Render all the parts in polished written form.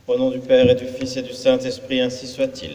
Au nom du Père et du Fils et du Saint-Esprit, ainsi soit-il.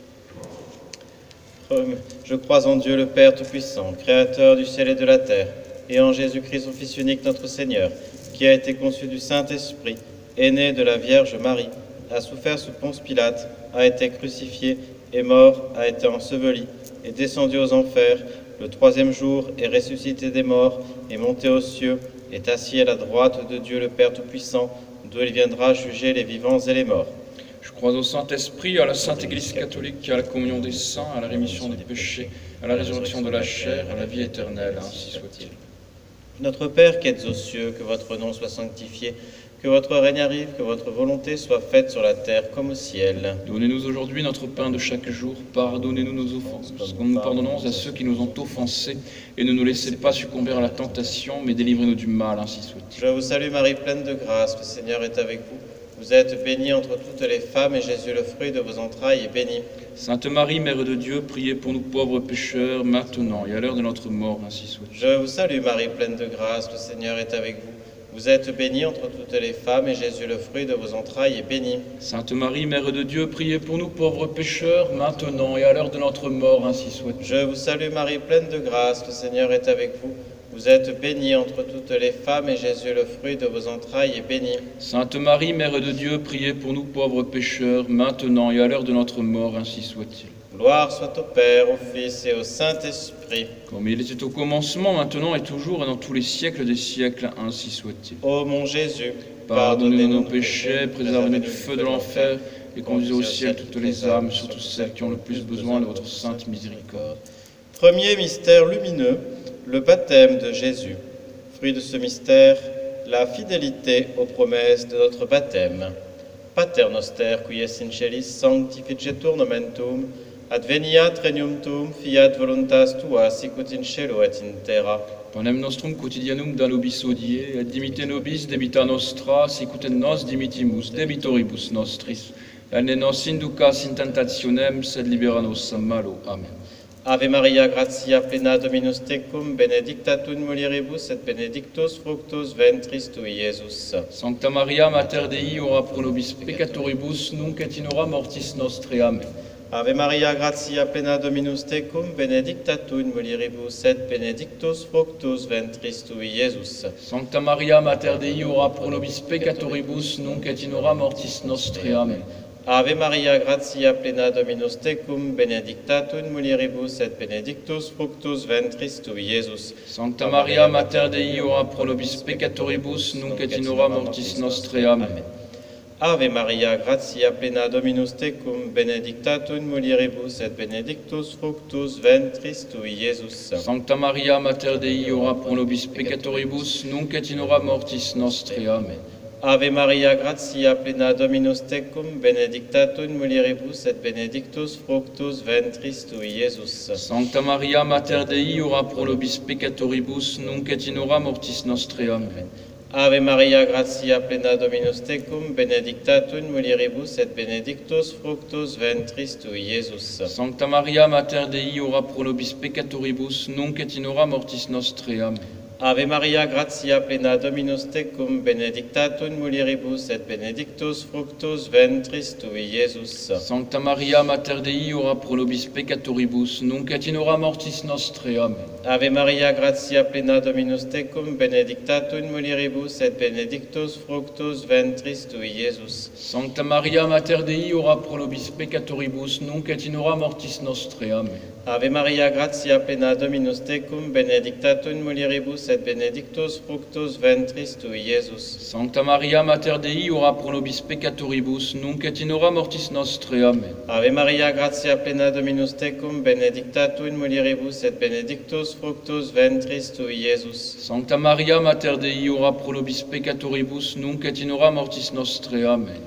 Je crois en Dieu le Père Tout-Puissant, Créateur du ciel et de la terre, et en Jésus-Christ, son Fils unique, notre Seigneur, qui a été conçu du Saint-Esprit, est né de la Vierge Marie, a souffert sous Ponce Pilate, a été crucifié, est mort, a été enseveli, est descendu aux enfers, le troisième jour est ressuscité des morts, est monté aux cieux, est assis à la droite de Dieu le Père Tout-Puissant, d'où il viendra juger les vivants et les morts. Je crois au Saint-Esprit, à la Sainte Église catholique, à la communion des saints, à la rémission des péchés, à la résurrection de la chair, à la vie éternelle, ainsi soit-il. Notre Père qui êtes aux cieux, que votre nom soit sanctifié, que votre règne arrive, que votre volonté soit faite sur la terre comme au ciel. Donnez-nous aujourd'hui notre pain de chaque jour, pardonnez-nous nos offenses, comme nous pardonnons à ceux qui nous ont offensés, et ne nous laissez pas succomber à la tentation, mais délivrez-nous du mal, ainsi soit-il. Je vous salue Marie, pleine de grâce, le Seigneur est avec vous. Vous êtes bénie entre toutes les femmes, et Jésus, le fruit de vos entrailles, est béni. Sainte Marie, Mère de Dieu, priez pour nous pauvres pécheurs, maintenant et à l'heure de notre mort, ainsi soit-il. Je vous salue Marie, pleine de grâce, le Seigneur est avec vous. Vous êtes bénie entre toutes les femmes, et Jésus, le fruit de vos entrailles, est béni. Sainte Marie, Mère de Dieu, priez pour nous pauvres pécheurs, maintenant et à l'heure de notre mort, ainsi soit-il. Je vous salue Marie, pleine de grâce, le Seigneur est avec vous. Vous êtes bénie entre toutes les femmes, et Jésus, le fruit de vos entrailles, est béni. Sainte Marie, Mère de Dieu, priez pour nous pauvres pécheurs, maintenant et à l'heure de notre mort, ainsi soit-il. Gloire soit au Père, au Fils et au Saint-Esprit. Comme il était au commencement, maintenant et toujours, et dans tous les siècles des siècles, ainsi soit-il. Ô mon Jésus, pardonnez-nous nos péchés, préservez-nous du feu de l'enfer, et conduisez au ciel toutes les âmes, surtout celles qui ont le plus besoin de votre sainte miséricorde. Premier mystère lumineux, le baptême de Jésus. Fruit de ce mystère, la fidélité aux promesses de notre baptême. Pater noster, qui es in celis, sanctificetur nomen tuum, adveniat regnum tuum, fiat voluntas tua, sicut in cielo et in terra. Panem nostrum quotidianum da nobis hodie, et dimitte nobis debita nostra, sicut et nos dimittimus debitoribus nostris, et ne nos inducas in tentationem, sed libera nos a malo. Amen. Ave Maria, gratia plena Dominus tecum, benedicta tu in mulieribus, et benedictus fructus ventris tui, Iesus. Sancta Maria, Mater Dei, ora pro nobis peccatoribus, nunc et in hora mortis nostre. Amen. Ave Maria, gratia plena Dominus tecum, benedicta tu in mulieribus, et benedictus fructus ventris tui, Iesus. Sancta Maria, Mater Dei, ora pro nobis peccatoribus, nunc et in hora mortis nostre. Amen. Ave Maria, gratia plena Dominus tecum, benedicta tu in mulieribus, et benedictus fructus ventris tui, Iesus. Sancta Maria, Mater Dei, ora pro nobis peccatoribus, nunc et in hora mortis nostre. Amen. Ave Maria, gratia plena Dominus tecum, benedicta tu in mulieribus, et benedictus fructus ventris tui, Iesus. Sancta Maria, Mater Dei, ora pro nobis peccatoribus, nunc et in hora mortis nostre. Amen. Ave Maria, gratia plena Dominus tecum, benedicta tu in mulieribus, et benedictus fructus ventris tui, Iesus. Sancta Maria, Mater Dei, ora pro nobis peccatoribus, nunc et in hora mortis nostre. Amen. Ave Maria, gratia plena Dominus tecum, benedicta tu in mulieribus, et benedictus fructus ventris tui, Iesus. Sancta Maria, Mater Dei, ora pro nobis peccatoribus, nunc et in hora mortis nostre. Amen. Ave Maria, gratia plena Dominus tecum, benedicta tu in mulieribus, et benedictus fructus ventris tui, Iesus. Sancta Maria, Mater Dei, ora pro nobis peccatoribus, nunc et in hora mortis nostre. Amen. Ave Maria, gratia plena Dominus tecum, benedicta tu in mulieribus, et benedictus fructus ventris tui, Iesus. Sancta Maria, Mater Dei, ora pro nobis peccatoribus, nunc et in hora mortis nostre. Amen. Ave Maria, gratia plena Dominus tecum, benedicta tu in mulieribus, et benedictus fructus ventris tui, Iesus. Sancta Maria, Mater Dei, ora pro nobis peccatoribus, nunc et in hora mortis nostre. Amen. Ave Maria, gratia plena Dominus tecum, benedicta tu in mulieribus, et benedictus fructus ventris tui, Iesus. Sancta Maria, Mater Dei, ora pro nobis peccatoribus, nunc et in hora mortis nostre. Amen.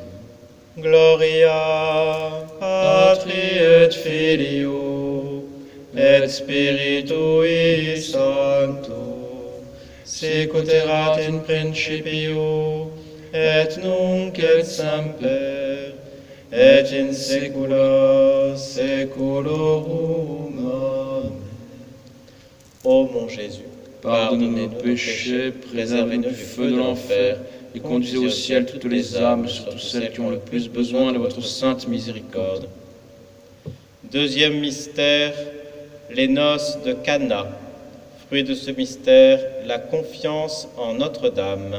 Gloria Patri et Filio et Spiritui Sancto, sicut erat in principio, et nunc et semper, et in saecula saeculorum. Amen. Ô mon Jésus, Pardonnez nos péchés, préservez-nous du feu de l'enfer, et conduisez au ciel toutes les âmes, surtout celles qui ont le plus besoin de votre sainte miséricorde. Deuxième mystère, les noces de Cana. Fruit de ce mystère, la confiance en Notre-Dame.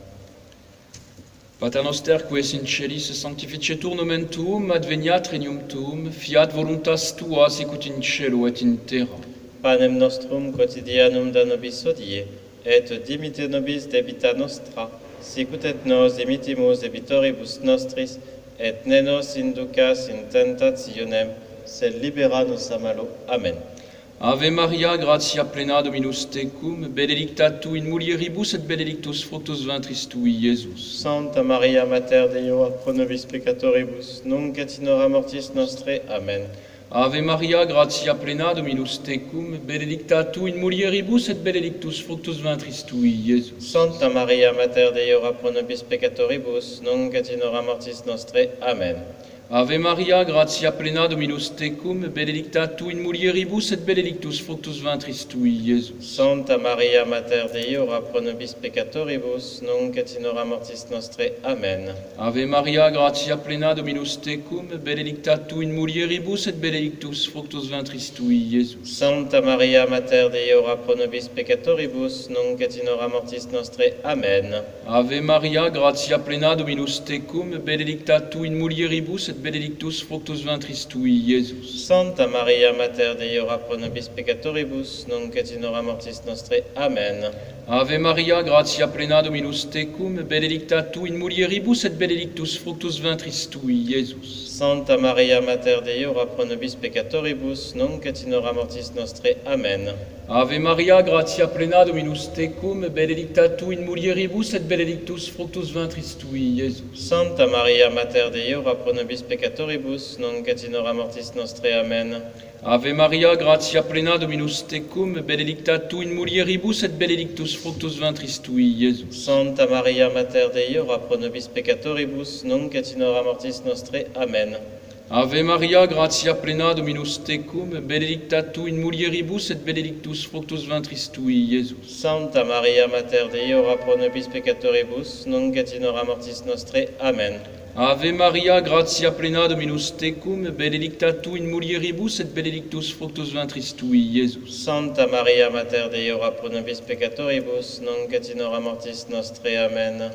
Pater noster, qui es in celis, sanctificetur nomen tuum, adveniat regnum tuum, fiat voluntas tua, sicut in cielo et in terra. Panem nostrum quotidianum da nobis hodie, et dimite nobis debita nostra, sicut et nos dimitimus debitoribus nostris, et ne nos inducas in tentationem, sed libera nos a malo. Amen. Ave Maria, gratia plena Dominus tecum, benedicta tu in mulieribus et benedictus fructus ventris tui, Iesus. Santa Maria Mater Deo, pro nobis peccatoribus, nunc et in hora mortis nostre. Amen. Ave Maria, gratia plena Dominus tecum, benedicta tu in mulieribus et benedictus fructus ventris tui, Iesus. Santa Maria Mater Deo, pro nobis peccatoribus, nunc et in hora mortis nostre. Amen. Ave Maria, gratia plena Dominus tecum, benedicta tu in mulieribus et benedictus fructus ventris tui, Iesus. Santa Maria Mater Dei, ora pro nobis peccatoribus, nunc et in hora mortis nostre. Amen. Ave Maria, gratia plena Dominus tecum, benedicta tu in mulieribus et benedictus fructus ventris tui, Iesus. Santa Maria Mater Dei, ora pro nobis peccatoribus, nunc et in hora mortis nostre. Amen. Ave Maria, gratia plena Dominus tecum, benedicta tu in mulieribus et benedictus fructus ventris tui, Iesus. Santa Maria Mater Dei, ora pro nobis peccatoribus, nunc et in hora mortis nostre. Amen. Ave Maria, gratia plena Dominus tecum, benedicta tu in mulieribus et benedictus fructus ventris tui, Iesus. Santa Maria Mater Dei, ora pro nobis peccatoribus, nunc et in hora mortis nostre. Amen. Ave Maria, gratia plena Dominus tecum, benedicta tu in mulieribus et benedictus fructus ventris tui, Iesus. Santa Maria Mater Dei, ora pro nobis peccatoribus, nunc et in hora mortis nostre. Amen. Ave Maria, gratia plena Dominus tecum, benedicta tu in mulieribus et benedictus fructus ventris tui, Iesus. Santa Maria Mater Dei, ora pro nobis peccatoribus, nunc et in hora mortis nostre. Amen. Ave Maria, gratia plena Dominus tecum, benedicta tu in mulieribus et benedictus fructus ventris tui, Iesus. Santa Maria Mater Dei, ora pro nobis peccatoribus, nunc et in hora mortis nostre. Amen. Ave Maria, gratia plena Dominus tecum, benedicta tu in mulieribus et benedictus fructus ventris tui, Iesus. Santa Maria Mater Dei, ora pro nobis peccatoribus, nunc et in hora mortis nostre. Amen.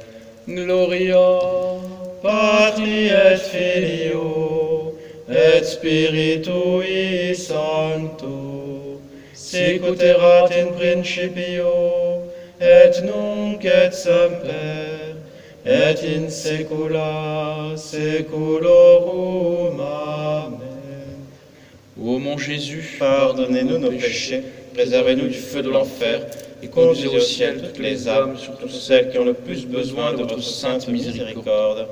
Gloria Patri et Filio et Spiritui Sancto, sicut erat in principio, et nunc et semper, et in saecula saeculorum. Amen. Ô mon Jésus, Pardonnez-nous nos péchés, préservez-nous du feu de l'enfer, et conduisez au ciel toutes les âmes, surtout celles qui ont le plus besoin de votre sainte miséricorde.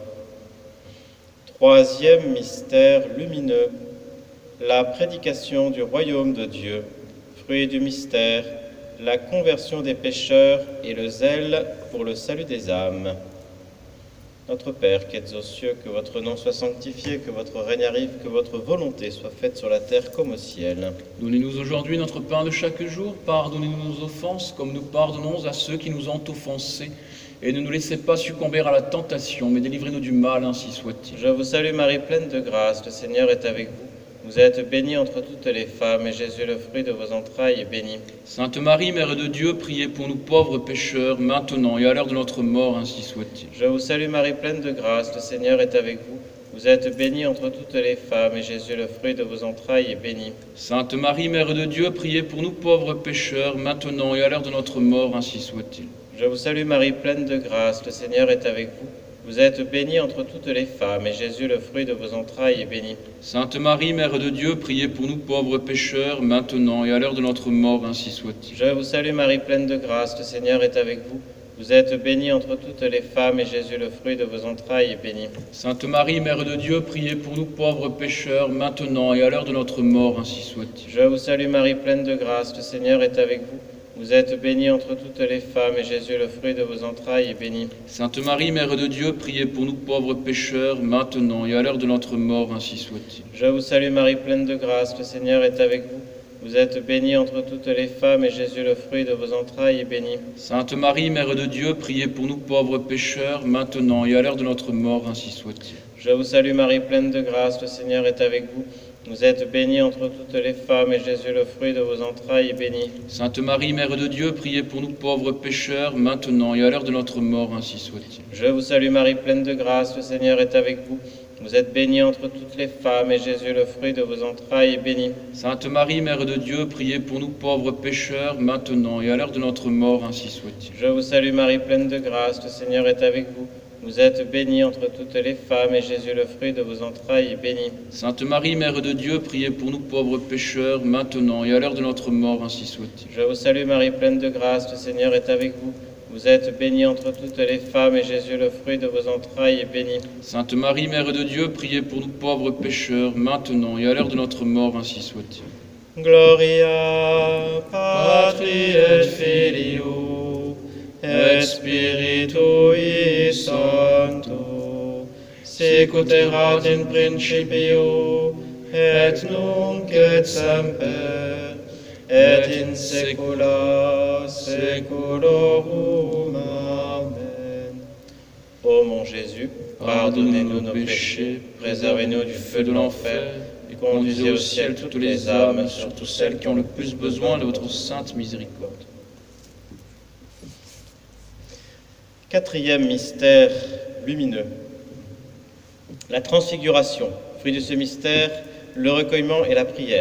Troisième mystère lumineux, la prédication du royaume de Dieu. Fruit du mystère, la conversion des pécheurs et le zèle pour le salut des âmes. Notre Père qui êtes aux cieux, que votre nom soit sanctifié, que votre règne arrive, que votre volonté soit faite sur la terre comme au ciel. donnez-nous aujourd'hui notre pain de chaque jour, pardonnez-nous nos offenses, comme nous pardonnons à ceux qui nous ont offensés. Et ne nous laissez pas succomber à la tentation, mais délivrez-nous du mal, ainsi soit-il. Je vous salue Marie, pleine de grâce, le Seigneur est avec vous. Vous êtes bénie entre toutes les femmes, et Jésus, le fruit de vos entrailles, est béni. Sainte Marie, Mère de Dieu, priez pour nous pauvres pécheurs, maintenant et à l'heure de notre mort, ainsi soit-il. Je vous salue Marie, pleine de grâce, le Seigneur est avec vous. Vous êtes bénie entre toutes les femmes, et Jésus, le fruit de vos entrailles, est béni. Sainte Marie, Mère de Dieu, priez pour nous pauvres pécheurs, maintenant et à l'heure de notre mort, ainsi soit-il. Je vous salue Marie, pleine de grâce, le Seigneur est avec vous. Vous êtes bénie entre toutes les femmes, et Jésus, le fruit de vos entrailles, est béni. Sainte Marie, Mère de Dieu, priez pour nous pauvres pécheurs, maintenant et à l'heure de notre mort, ainsi soit-il. Je vous salue Marie, pleine de grâce, le Seigneur est avec vous. Vous êtes bénie entre toutes les femmes, et Jésus, le fruit de vos entrailles, est béni. Sainte Marie, Mère de Dieu, priez pour nous pauvres pécheurs, maintenant et à l'heure de notre mort, ainsi soit-il. Je vous salue Marie, pleine de grâce, le Seigneur est avec vous. Vous êtes bénie entre toutes les femmes, et Jésus, le fruit de vos entrailles, est béni. Sainte Marie, Mère de Dieu, priez pour nous pauvres pécheurs, maintenant et à l'heure de notre mort, ainsi soit-il. Je vous salue Marie, pleine de grâce, le Seigneur est avec vous. Vous êtes bénie entre toutes les femmes, et Jésus, le fruit de vos entrailles, est béni. Sainte Marie, Mère de Dieu, priez pour nous pauvres pécheurs, maintenant et à l'heure de notre mort, ainsi soit-il. Je vous salue Marie, pleine de grâce, le Seigneur est avec vous. Vous êtes bénie entre toutes les femmes, et Jésus, le fruit de vos entrailles, est béni. Sainte Marie, Mère de Dieu, priez pour nous pauvres pécheurs, maintenant et à l'heure de notre mort, ainsi soit-il. Je vous salue Marie, pleine de grâce, le Seigneur est avec vous. Vous êtes bénie entre toutes les femmes, et Jésus, le fruit de vos entrailles, est béni. Sainte Marie, Mère de Dieu, priez pour nous pauvres pécheurs, maintenant et à l'heure de notre mort, ainsi soit-il. Je vous salue Marie, pleine de grâce, le Seigneur est avec vous. Vous êtes bénie entre toutes les femmes, et Jésus, le fruit de vos entrailles, est béni. Sainte Marie, Mère de Dieu, priez pour nous pauvres pécheurs, maintenant et à l'heure de notre mort, ainsi soit-il. Je vous salue Marie, pleine de grâce, le Seigneur est avec vous. Vous êtes bénie entre toutes les femmes, et Jésus, le fruit de vos entrailles, est béni. Sainte Marie, Mère de Dieu, priez pour nous pauvres pécheurs, maintenant et à l'heure de notre mort, ainsi soit-il. Gloria Patri et Filio et Spiritui Sancto, sicut erat in principio, et nunc et semper, et in saecula saeculorum. Amen. Ô mon Jésus, pardonnez-nous nos péchés, préservez-nous du feu de l'enfer, et conduisez au ciel toutes les âmes, surtout celles qui ont le plus besoin de votre sainte miséricorde. Quatrième mystère lumineux, la transfiguration. Fruit de ce mystère, le recueillement et la prière.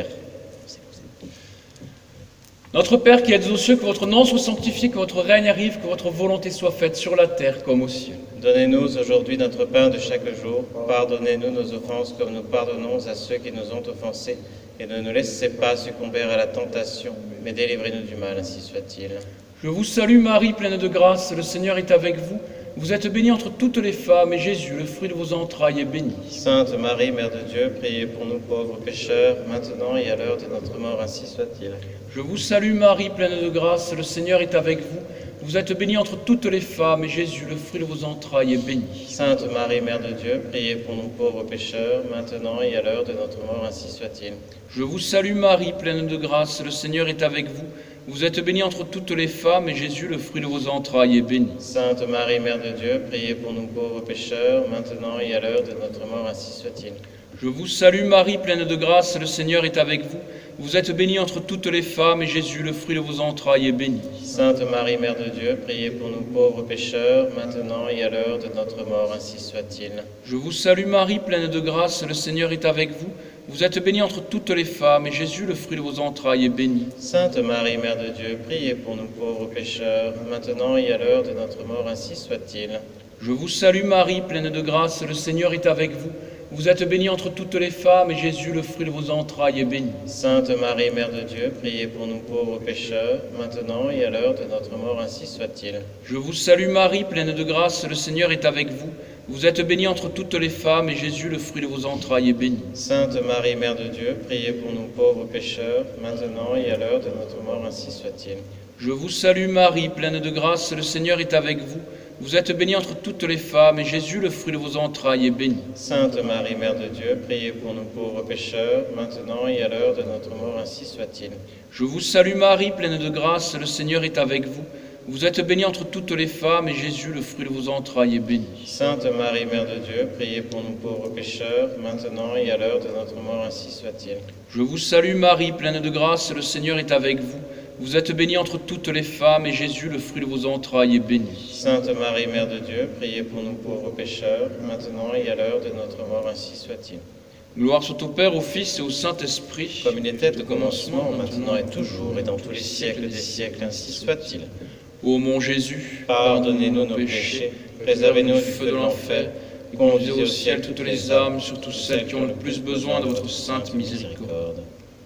Notre Père qui êtes aux cieux, que votre nom soit sanctifié, que votre règne arrive, que votre volonté soit faite sur la terre comme au ciel. Donnez-nous aujourd'hui notre pain de chaque jour. Pardonnez-nous nos offenses comme nous pardonnons à ceux qui nous ont offensés. Et ne nous laissez pas succomber à la tentation, mais délivrez-nous du mal, ainsi soit-il. Je vous salue Marie, pleine de grâce, le Seigneur est avec vous. Vous êtes bénie entre toutes les femmes, et Jésus, le fruit de vos entrailles, est béni. Sainte Marie, Mère de Dieu, priez pour nous pauvres pécheurs, maintenant et à l'heure de notre mort, ainsi soit-il. Je vous salue Marie, pleine de grâce, le Seigneur est avec vous. Vous êtes bénie entre toutes les femmes, et Jésus, le fruit de vos entrailles, est béni. Sainte Marie, Mère de Dieu, priez pour nous pauvres pécheurs, maintenant et à l'heure de notre mort, ainsi soit-il. Je vous salue Marie, pleine de grâce, le Seigneur est avec vous. Vous êtes bénie entre toutes les femmes, et Jésus, le fruit de vos entrailles, est béni. Sainte Marie, Mère de Dieu, priez pour nous pauvres pécheurs, maintenant et à l'heure de notre mort, ainsi soit-il. Je vous salue Marie, pleine de grâce, le Seigneur est avec vous. Vous êtes bénie entre toutes les femmes, et Jésus, le fruit de vos entrailles, est béni. Sainte Marie, Mère de Dieu, priez pour nous pauvres pécheurs, maintenant et à l'heure de notre mort, ainsi soit-il. Je vous salue Marie, pleine de grâce, le Seigneur est avec vous. Vous êtes bénie entre toutes les femmes, et Jésus, le fruit de vos entrailles, est béni. Sainte Marie, Mère de Dieu, priez pour nous pauvres pécheurs, maintenant et à l'heure de notre mort, ainsi soit-il. Je vous salue Marie, pleine de grâce, le Seigneur est avec vous. Vous êtes bénie entre toutes les femmes, et Jésus, le fruit de vos entrailles, est béni. Sainte Marie, Mère de Dieu, priez pour nous pauvres pécheurs, maintenant et à l'heure de notre mort, ainsi soit-il. Je vous salue Marie, pleine de grâce, le Seigneur est avec vous. Vous êtes bénie entre toutes les femmes, et Jésus, le fruit de vos entrailles, est béni. Sainte Marie, Mère de Dieu, priez pour nous pauvres pécheurs, maintenant et à l'heure de notre mort, ainsi soit-il. Je vous salue Marie, pleine de grâce, le Seigneur est avec vous. Vous êtes bénie entre toutes les femmes, et Jésus, le fruit de vos entrailles, est béni. Sainte Marie, Mère de Dieu, priez pour nous pauvres pécheurs, maintenant et à l'heure de notre mort, ainsi soit-il. Je vous salue Marie, pleine de grâce, le Seigneur est avec vous. Vous êtes bénie entre toutes les femmes, et Jésus, le fruit de vos entrailles, est béni. Sainte Marie, Mère de Dieu, priez pour nous pauvres pécheurs, maintenant et à l'heure de notre mort, ainsi soit-il. Je vous salue Marie, pleine de grâce, le Seigneur est avec vous. Vous êtes bénie entre toutes les femmes, et Jésus, le fruit de vos entrailles, est béni. Sainte Marie, Mère de Dieu, priez pour nous pauvres pécheurs, maintenant et à l'heure de notre mort, ainsi soit-il. Gloire soit au Père, au Fils et au Saint-Esprit. Comme il était au commencement, maintenant et toujours, et dans tous les siècles des siècles, ainsi soit-il. Ô mon Jésus, pardonnez-nous nos péchés, préservez-nous du feu de l'enfer, et conduisez au ciel toutes les âmes, surtout celles qui ont le plus besoin de votre sainte miséricorde.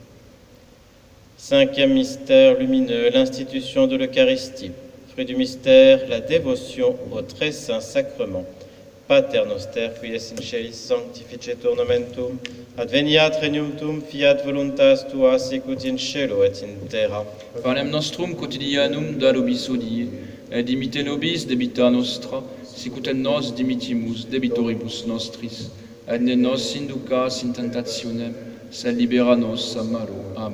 Cinquième mystère lumineux, l'institution de l'Eucharistie. Fruit du mystère, la dévotion au très saint sacrement. Pater noster, qui es in celis sanctificetur nomen tuum, adveniat regnum tuum, fiat voluntas tua, sicut in cielo et in terra. Panem nostrum quotidianum da nobis hodie, et dimitte nobis debita nostra, sicut et nos dimittimus debitoribus nostris, et ne nos inducas in tentationem, sed libera nos a malo. Amen.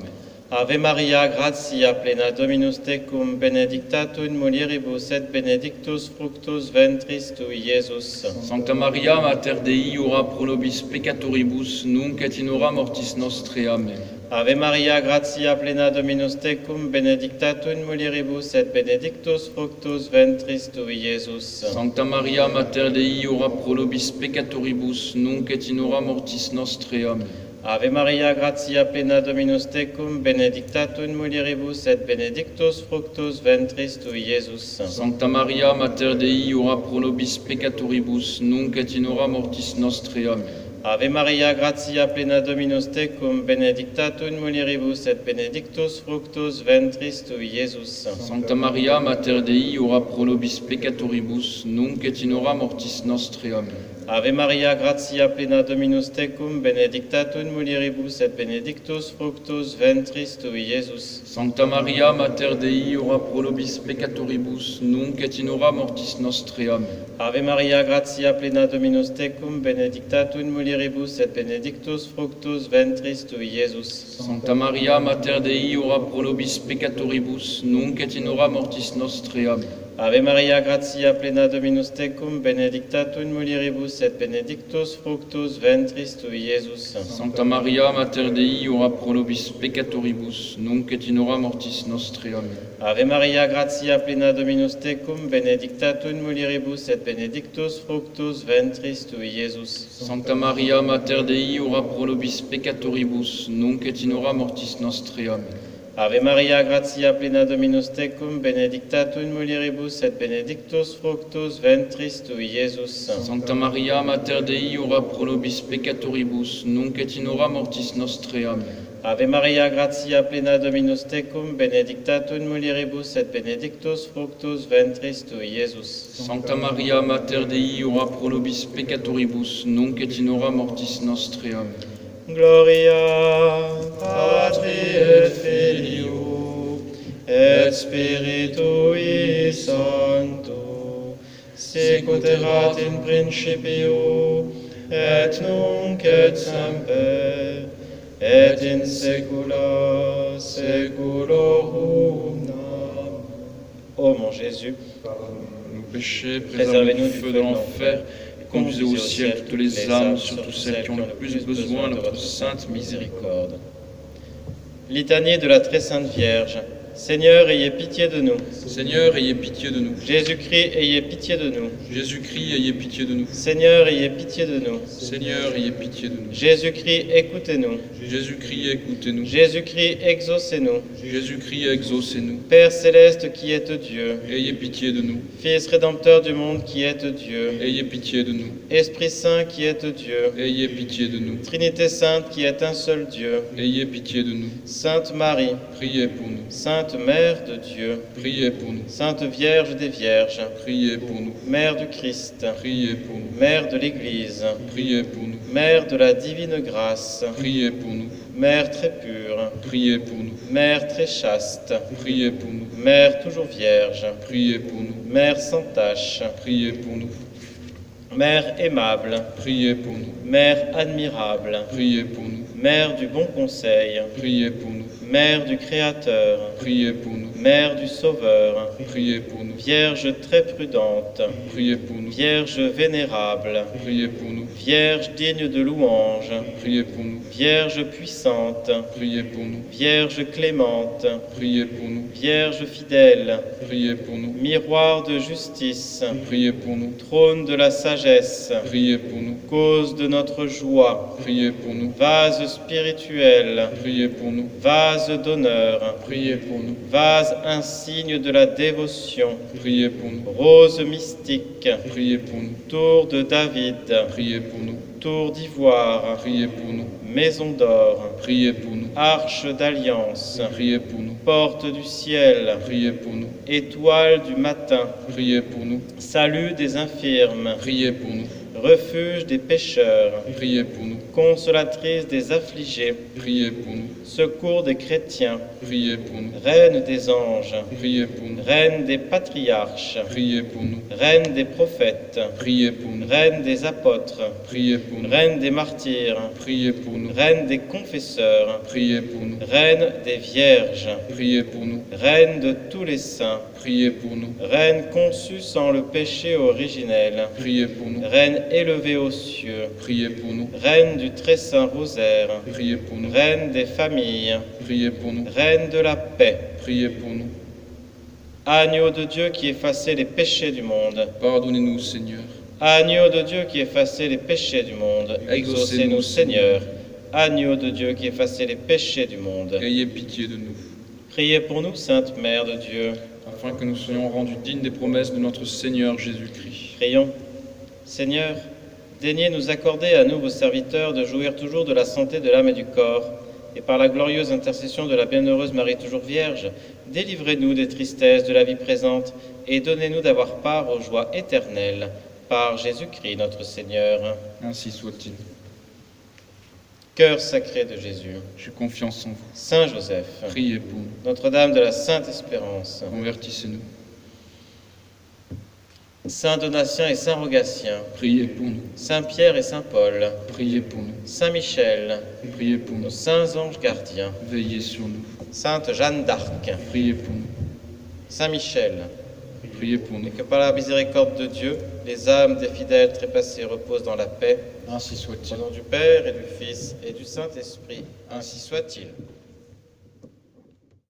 Ave Maria, gratia plena Dominus tecum, benedicta tu in mulieribus et benedictus fructus ventris tui, Iesus. Sancta Maria, Mater Dei, ora pro nobis peccatoribus, nunc et in hora mortis nostre. Amen. Ave Maria, gratia plena Dominus tecum, benedicta tu in mulieribus et benedictus fructus ventris tui, Iesus. Sancta Maria, Mater Dei, ora pro nobis peccatoribus, nunc et in hora mortis nostre. Amen. Ave Maria, gratia plena Dominus tecum, benedicta tu in mulieribus et benedictus fructus ventris tui, Iesus. Sancta Maria, Mater Dei, ora pro nobis peccatoribus, nunc et in hora mortis nostre. Amen. Ave Maria, gratia plena Dominus tecum, benedicta tu in mulieribus et benedictus fructus ventris tui, Iesus. Sancta Maria, Mater Dei, ora pro nobis peccatoribus, nunc et in hora mortis nostre. Amen. Ave Maria, gratia plena Dominus tecum, benedicta tu in mulieribus et benedictus fructus ventris tui, Iesus. Sancta Maria, Mater Dei, ora pro nobis peccatoribus, nunc et in hora mortis nostre. Amen. Ave Maria, gratia plena Dominus tecum, benedicta tu in mulieribus et benedictus fructus ventris tui, Iesus. Sancta Maria, Mater Dei, ora pro nobis peccatoribus, nunc et in hora mortis nostre. Amen. Ave Maria, gratia plena Dominus tecum, benedicta tu in mulieribus et benedictus fructus ventris tui, Iesus. Sancta Maria, Mater Dei, ora pro nobis peccatoribus, nunc et in hora mortis nostre. Amen. Ave Maria, gratia plena Dominus tecum, benedicta tu in mulieribus et benedictus fructus ventris tui, Iesus. Sancta Maria, Mater Dei, ora pro nobis peccatoribus, nunc et in hora mortis nostre. Amen. Ave Maria, gratia plena Dominus tecum, benedicta tu in mulieribus et benedictus fructus ventris tui, Iesus. Sancta Maria, Mater Dei, ora pro nobis peccatoribus, nunc et in hora mortis nostre. Amen. Ave Maria, gratia plena Dominus tecum, benedicta tu in mulieribus et benedictus fructus ventris tui, Iesus. Sancta Maria, Mater Dei, ora pro nobis peccatoribus, nunc et in hora mortis nostre. Amen. Gloria Patri et Filio et Spiritui Sancto, sicut erat in principio et nunc et semper et in saecula saeculorum. Amen. Ô mon Jésus, Nos péchés, préservez-nous du feu de l'enfer, conduisez au ciel toutes les âmes, surtout celles qui ont le plus besoin de notre sainte miséricorde. Litanie de la très sainte Vierge. Seigneur, ayez pitié de nous. Seigneur, ayez pitié de nous. Jésus-Christ, ayez pitié de nous. Jésus-Christ, ayez pitié de nous. Seigneur, ayez pitié de nous. Seigneur, ayez pitié de nous. Jésus-Christ, écoutez-nous. Jésus-Christ, écoutez-nous. Jésus-Christ, exaucez-nous. Jésus-Christ, exaucez-nous. Père céleste qui êtes Dieu, Ayez pitié de nous. Fils rédempteur du monde qui êtes Dieu, Ayez pitié de nous. Esprit Saint qui êtes Dieu, Ayez pitié de nous. Trinité Sainte qui est un seul Dieu, Ayez pitié de nous. Sainte Marie, Priez pour nous. Sainte Mère de Dieu, Priez pour nous. Sainte Vierge des Vierges, Priez pour nous. Mère du Christ, Priez pour nous. Mère de l'Église, Priez pour nous. Mère de la divine grâce, Priez pour nous. Mère très pure, Priez pour nous. Mère très chaste, Priez pour nous. Mère toujours vierge, Priez pour nous. Mère sans tache, Priez pour nous. Mère aimable, Priez pour nous. Mère admirable, Priez pour nous. Mère du bon conseil, Priez pour nous. Mère du Créateur, Priez pour nous. Mère du Sauveur, Priez pour nous. Vierge très prudente, Priez pour nous. Vierge vénérable, Priez pour nous. Vierge digne de louange, Priez pour nous. Vierge puissante, Priez pour nous. Vierge clémente, Priez pour nous. Vierge fidèle, Priez pour nous. miroir de justice, Priez pour nous. trône de la sagesse, Priez pour nous. cause de notre joie, Priez pour nous. vase spirituel, Priez pour nous. vase d'honneur, Priez pour nous. vase insigne de la dévotion, Priez pour nous. rose mystique, Priez pour nous. tour de David, Priez pour nous. tour d'ivoire, Priez pour nous. maison d'or, Priez pour nous. arche d'alliance, Priez pour nous. porte du ciel, Priez pour nous. étoile du matin, Priez pour nous. salut des infirmes, Priez pour nous. refuge des pécheurs, Priez pour nous. consolatrice des affligés, Priez pour nous. secours des chrétiens, Priez pour nous. reine des anges, Priez pour nous. reine des patriarches, Priez pour nous. reine des prophètes, Priez pour nous. reine des apôtres, Priez pour nous. reine des martyrs, Priez pour nous. reine des confesseurs, Priez pour nous. reine des vierges, Priez pour nous. reine de tous les saints, Priez pour nous. reine conçue sans le péché originel, Priez pour nous. reine élevée aux cieux, Priez pour nous. reine du très saint rosaire, Priez pour nous. reine des familles, Priez pour nous. reine de la paix, Priez pour nous. agneau de Dieu qui effaçait les péchés du monde, Pardonnez-nous, Seigneur. agneau de Dieu qui effaçait les péchés du monde, exaucez-nous, Seigneur. Agneau de Dieu qui effaçait les péchés du monde, Ayez pitié de nous, priez pour nous, Sainte Mère de Dieu. afin que nous soyons rendus dignes des promesses de notre Seigneur Jésus-Christ. Prions. Seigneur, daignez nous accorder à nous, vos serviteurs, de jouir toujours de la santé de l'âme et du corps, et par la glorieuse intercession de la bienheureuse Marie toujours Vierge, délivrez-nous des tristesses de la vie présente, et donnez-nous d'avoir part aux joies éternelles, par Jésus-Christ notre Seigneur. Ainsi soit-il. Cœur sacré de Jésus, J'ai confiance en vous. Saint Joseph, Priez pour nous. Notre-Dame de la Sainte Espérance, Convertissez-nous. Saint Donatien et Saint Rogatien, Priez pour nous. Saint Pierre et Saint Paul, Priez pour nous. Saint Michel, Priez pour nos nous. saints anges gardiens, Veillez sur nous. Sainte Jeanne d'Arc, Priez pour nous. Saint Michel, Priez pour nous. et que par la miséricorde de Dieu, les âmes des fidèles trépassés reposent dans la paix. Ainsi Au soit-il. nom du Père et du Fils et du Saint-Esprit, ainsi soit-il.